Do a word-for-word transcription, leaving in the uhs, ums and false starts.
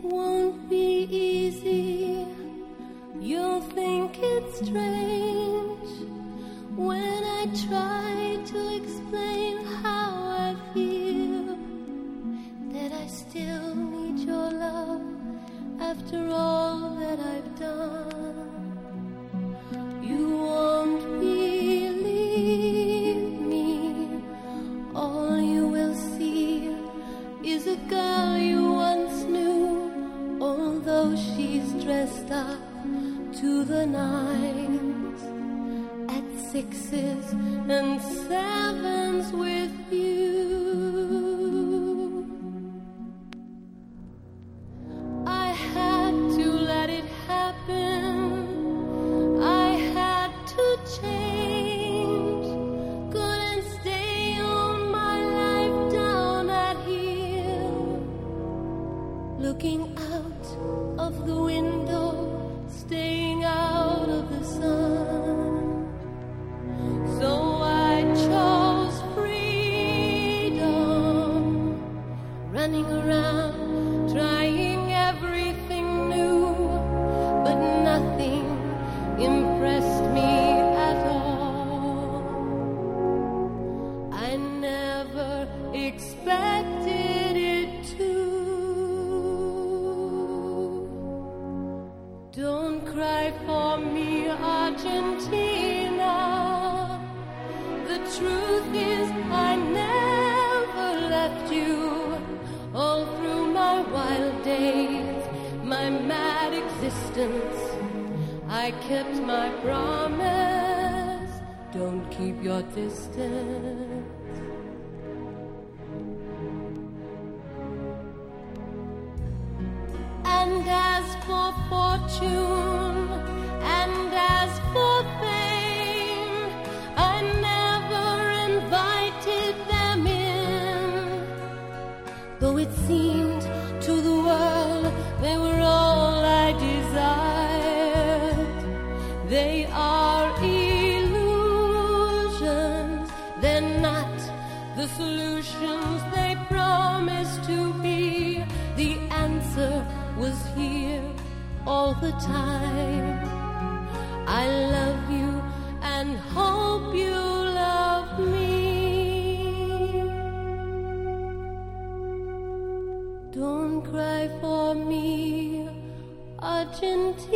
won't be easy. You'll think it's strange when I try to explain how I feel, that I still need your love after all that I've done. You won't believe me. All you will see is a girl you once knew, although she's dressed up to the nines, at sixes and sevens with you. I had to let it happen. I had to change. Couldn't stay on my life down at heel, looking out of the window, staying out of the sun. So I chose freedom, running around, trying everything new, but nothing impressed me at all. I never expected it to. Don't cry for me, Argentina. The truth is I never left you. All through my wild days, my mad existence, I kept my promise. Don't keep your distance. And as for fortune, and as for fame, I never invited them in, though it seemed to the world they were all I desired. They are illusions, they're not the solutions they promised to be. The answer was here all the time. I love you and hope you love me. Don't cry for me, Argentina.